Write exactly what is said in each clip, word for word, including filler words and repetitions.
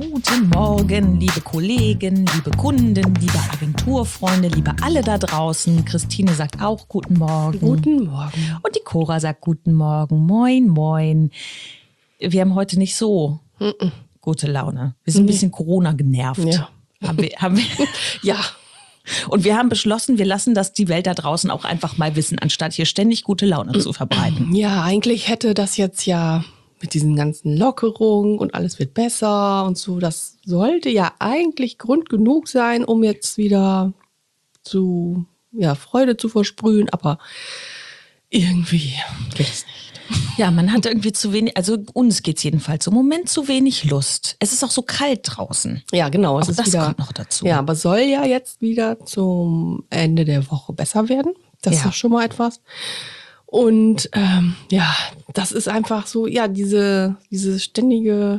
Guten Morgen, liebe Kollegen, liebe Kunden, liebe Agenturfreunde, liebe alle da draußen. Christine sagt auch Guten Morgen. Guten Morgen. Und die Cora sagt Guten Morgen. Moin, moin. Wir haben heute nicht so Mm-mm. gute Laune. Wir sind ein bisschen Corona genervt. Ja. Haben wir, haben wir. Ja. Und wir haben beschlossen, wir lassen das die Welt da draußen auch einfach mal wissen, anstatt hier ständig gute Laune zu verbreiten. Ja, eigentlich hätte das jetzt ja mit diesen ganzen Lockerungen und alles wird besser und so, das sollte ja eigentlich Grund genug sein, um jetzt wieder zu, ja, Freude zu versprühen, aber irgendwie geht es nicht. Ja, man hat irgendwie zu wenig, also uns geht's jedenfalls im Moment zu wenig Lust. Es ist auch so kalt draußen. Ja, genau. Es auch ist das wieder, kommt noch dazu. Ja, aber soll ja jetzt wieder zum Ende der Woche besser werden. Das Ja. ist doch schon mal etwas. Und ähm, ja, das ist einfach so, ja, diese, diese ständige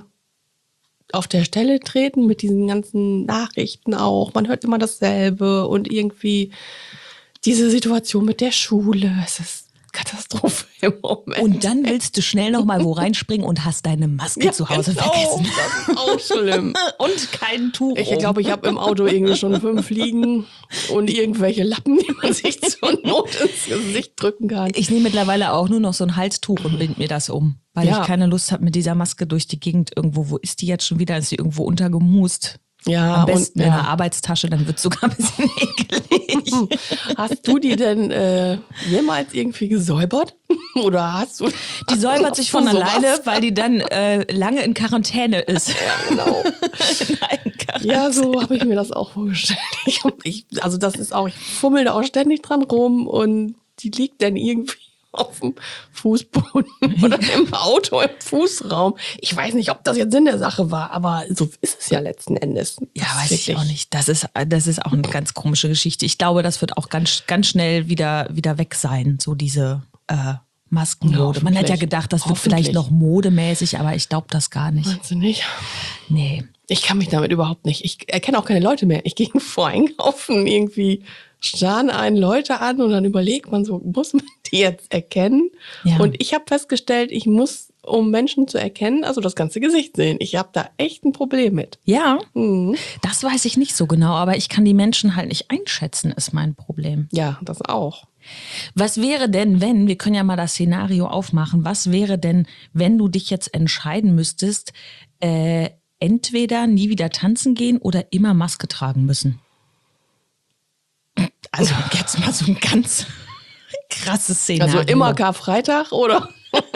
auf der Stelle treten mit diesen ganzen Nachrichten auch. Man hört immer dasselbe und irgendwie diese Situation mit der Schule. Es ist Katastrophe im Moment. Und dann willst du schnell noch mal wo reinspringen und hast deine Maske ja, zu Hause genau, vergessen. Das ist auch schlimm. Und kein Tuch. Ich glaube, ich habe im Auto irgendwie schon fünf Fliegen und irgendwelche Lappen, die man sich zur Not ins Gesicht drücken kann. Ich nehme mittlerweile auch nur noch so ein Halstuch und bind mir das um, weil Ja. ich keine Lust habe mit dieser Maske durch die Gegend irgendwo. Wo ist die jetzt schon wieder? Ist sie irgendwo untergemust? Ja, Am besten und, in ja. einer Arbeitstasche, dann wird es sogar ein bisschen ekelig. Hast du die denn äh, jemals irgendwie gesäubert? Oder hast du... Die säubert sich von Hast du sowas? alleine, weil die dann äh, lange in Quarantäne ist. Ja, genau. Nein, Ja, so habe ich mir das auch vorgestellt. Ich, ich, also das ist auch, ich fummel da auch ständig dran rum und die liegt dann irgendwie auf dem Fußboden oder im Auto, im Fußraum. Ich weiß nicht, ob das jetzt Sinn der Sache war, aber so ist es ja letzten Endes. Ja, Das weiß ist ich auch nicht. Das ist, das ist auch eine ganz komische Geschichte. Ich glaube, das wird auch ganz, ganz schnell wieder, wieder weg sein, so diese äh, Maskenmode. Ja, Man hat ja hoffentlich. gedacht, das wird vielleicht noch modemäßig, aber ich glaube das gar nicht. Meinst du nicht? Nee. Ich kann mich damit überhaupt nicht. Ich erkenne auch keine Leute mehr. Ich gehe vor einkaufen, irgendwie starren einen Leute an und dann überlegt man so, muss man die jetzt erkennen? Ja. Und ich habe festgestellt, ich muss, um Menschen zu erkennen, also das ganze Gesicht sehen. Ich habe da echt ein Problem mit. Ja, Mhm. das weiß ich nicht so genau, aber ich kann die Menschen halt nicht einschätzen, ist mein Problem. Ja, das auch. Was wäre denn, wenn, wir können ja mal das Szenario aufmachen, was wäre denn, wenn du dich jetzt entscheiden müsstest, äh, entweder nie wieder tanzen gehen oder immer Maske tragen müssen? Also jetzt mal so ein ganz krasses Szenario. Also immer Karfreitag oder?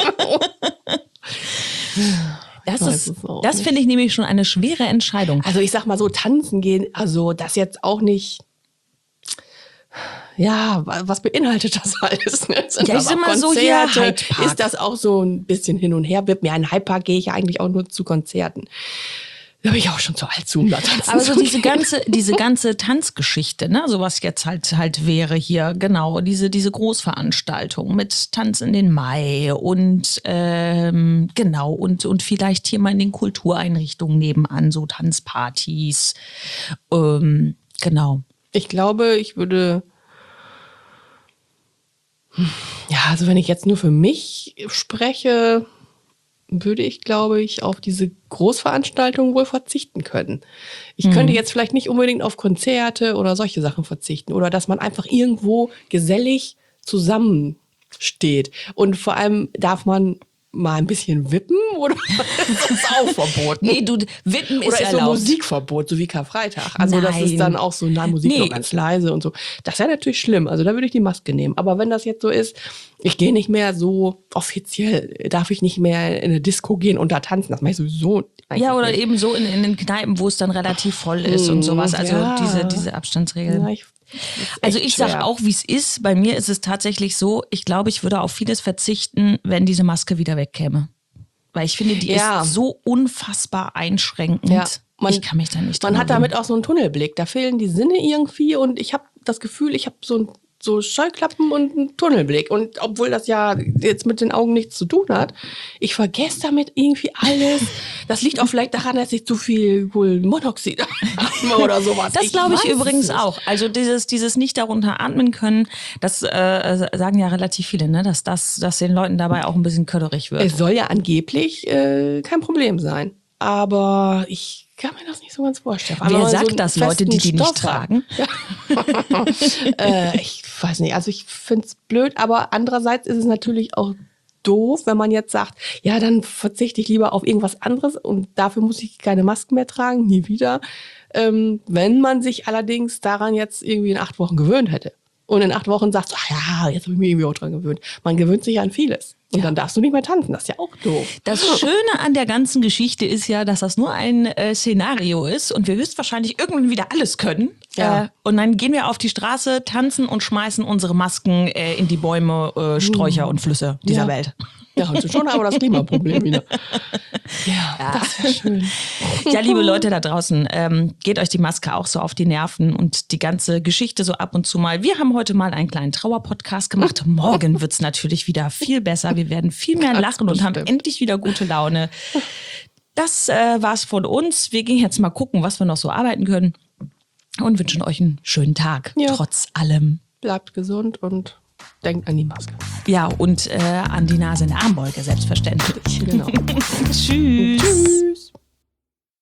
Das, weiß ist, es auch das nicht. finde ich nämlich schon eine schwere Entscheidung. Also ich sag mal so, tanzen gehen, also das jetzt auch nicht... Ja, wa- was beinhaltet das alles? Ne? Sind Ja, das ich sag auch mal so hier Konzerte? Hyde Park. Ist das auch so ein bisschen hin und her? Wird mir ein Hyde Park gehe ich ja eigentlich auch nur zu Konzerten. Da bin ich auch schon zu alt zu, um da tanzen Aber so zu diese gehen. ganze, diese ganze Tanzgeschichte, ne, so was jetzt halt halt wäre hier, genau, diese, diese Großveranstaltung mit Tanz in den Mai und ähm, genau, und, und vielleicht hier mal in den Kultureinrichtungen nebenan, so Tanzpartys. Ähm, genau. Ich glaube, ich würde... Ja, also wenn ich jetzt nur für mich spreche, würde ich, glaube ich, auf diese Großveranstaltungen wohl verzichten können. Ich Mhm. könnte jetzt vielleicht nicht unbedingt auf Konzerte oder solche Sachen verzichten oder dass man einfach irgendwo gesellig zusammensteht. Und vor allem darf man mal ein bisschen wippen oder ist das auch verboten? Nee, du, Wippen ist Oder ist so erlaubt. Musikverbot, so wie Karfreitag. Also das ist Nein. dann auch so, na, Musik Nee. nur ganz leise und so. Das wäre natürlich schlimm. Also da würde ich die Maske nehmen. Aber wenn das jetzt so ist, ich gehe nicht mehr so offiziell, darf ich nicht mehr in eine Disco gehen und da tanzen. Das mache ich sowieso eigentlich Ja, oder nicht. eben so in, in den Kneipen, wo es dann relativ voll ist und sowas. Also ja. diese, diese Abstandsregeln. Ja, ich, das ist Also echt ich sage schwer. auch, wie es ist. Bei mir ist es tatsächlich so, ich glaube, ich würde auf vieles verzichten, wenn diese Maske wieder wegkäme. Weil ich finde, die Ja. ist so unfassbar einschränkend. Ja, man- ich kann mich da nicht Man dran hat damit auch so einen Tunnelblick. Da fehlen die Sinne irgendwie und ich habe das Gefühl, ich habe so ein so Scheuklappen und einen Tunnelblick. Und obwohl das ja jetzt mit den Augen nichts zu tun hat, ich vergesse damit irgendwie alles. Das liegt auch vielleicht daran, dass ich zu viel Kohlenmonoxid atme oder sowas. Das glaube ich weiß es übrigens nicht. auch. Also dieses, dieses nicht darunter atmen können, das äh, sagen ja relativ viele, ne? dass, das, dass den Leuten dabei auch ein bisschen köderig wird. Es soll ja angeblich äh, kein Problem sein. aber ich kann mir das nicht so ganz vorstellen. Wer Aber sagt so das, einen Leute, die die festen nicht Stoff hat. tragen? äh, ich weiß nicht, also ich finde es blöd, aber andererseits ist es natürlich auch doof, wenn man jetzt sagt, ja, dann verzichte ich lieber auf irgendwas anderes und dafür muss ich keine Masken mehr tragen, nie wieder. Ähm, wenn man sich allerdings daran jetzt irgendwie in acht Wochen gewöhnt hätte und in acht Wochen sagt, ach ja, jetzt habe ich mich irgendwie auch dran gewöhnt. Man gewöhnt sich an vieles. Und Ja. dann darfst du nicht mehr tanzen, das ist ja auch doof. Das Schöne an der ganzen Geschichte ist ja, dass das nur ein äh, Szenario ist und wir höchstwahrscheinlich irgendwann wieder alles können. Ja. Äh, und dann gehen wir auf die Straße, tanzen und schmeißen unsere Masken äh, in die Bäume, äh, Sträucher und Flüsse dieser Ja. Welt. Ja, und schon aber das Klimaproblem wieder. Ja, Ja. das wäre schön. Ja, liebe Leute da draußen, ähm, geht euch die Maske auch so auf die Nerven und die ganze Geschichte so ab und zu mal. Wir haben heute mal einen kleinen Trauerpodcast gemacht. Morgen wird's natürlich wieder viel besser. Wir werden viel mehr Das lachen und haben bestimmt. endlich wieder gute Laune. Das äh, war's von uns. Wir gehen jetzt mal gucken, was wir noch so arbeiten können und wünschen euch einen schönen Tag, Ja. trotz allem. Bleibt gesund und denkt an die Maske. Ja, und äh, an die Nase in der Armbeuge, selbstverständlich. Genau. Tschüss. Tschüss.